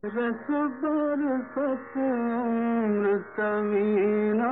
रस बरसत अमृत वीणा,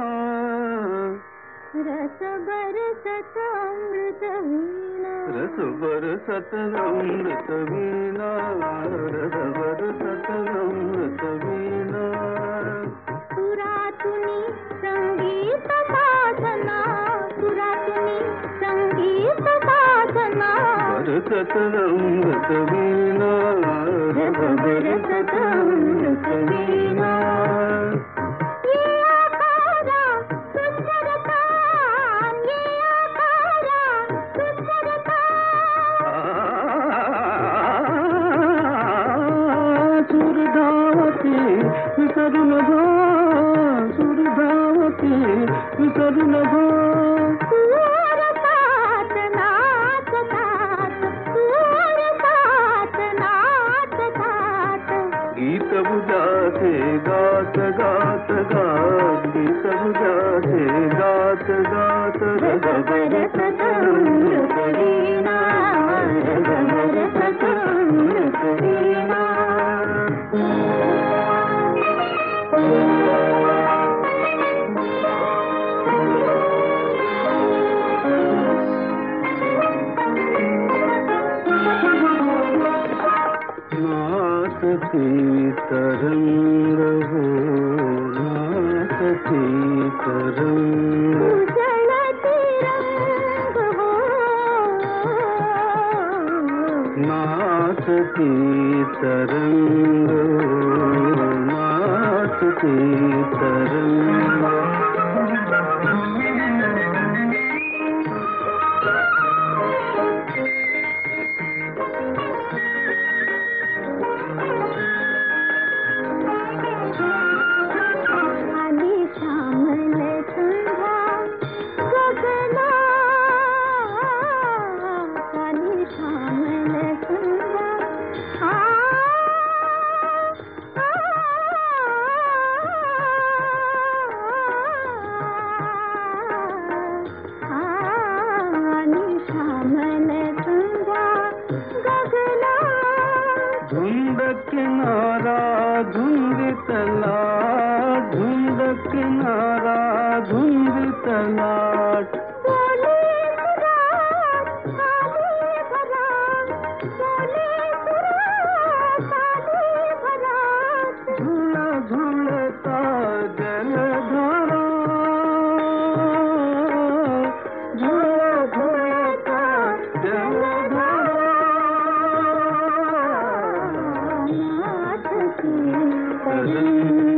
रस बरसत अमृत वीणा, रस बरसत अमृत वीणा, रस बरसत अमृत वीणा। सुरातुनी संगीत साधना, सुरातुनी संगीत साधना, बरसत अमृत वीणा, रस बरसत अमृत वीणा। ये आकारा सुंदरता, ये आकारा सुंदरता, सुरधावती विसरुन भो, सुरधावती विसरुन भो। सूर साथ नाच साथ, सूर साथ नाच साथ, गीत बुझाते गात गात गात, गीत बुझाते गात गात, रस बरसत अमृत वीणा, रस बरसत अमृत वीणा। नाचती तरंग हो, नाचती तरंग, उजळती रंग हो, नाचती तरंग हो, नाचती तरंग। आली श्यामल संध्या गगना, आली श्यामल संध्या, आ, आली श्यामल संध्या गगना, धुंद किनारा धुंदितला, धुंद किनारा धुंदितला, बोले सुरात आली बरात, बोले सुरात आली बरात, झुला झुलता जलधारा, झुला झुलता जलधारा। नाचती तरंग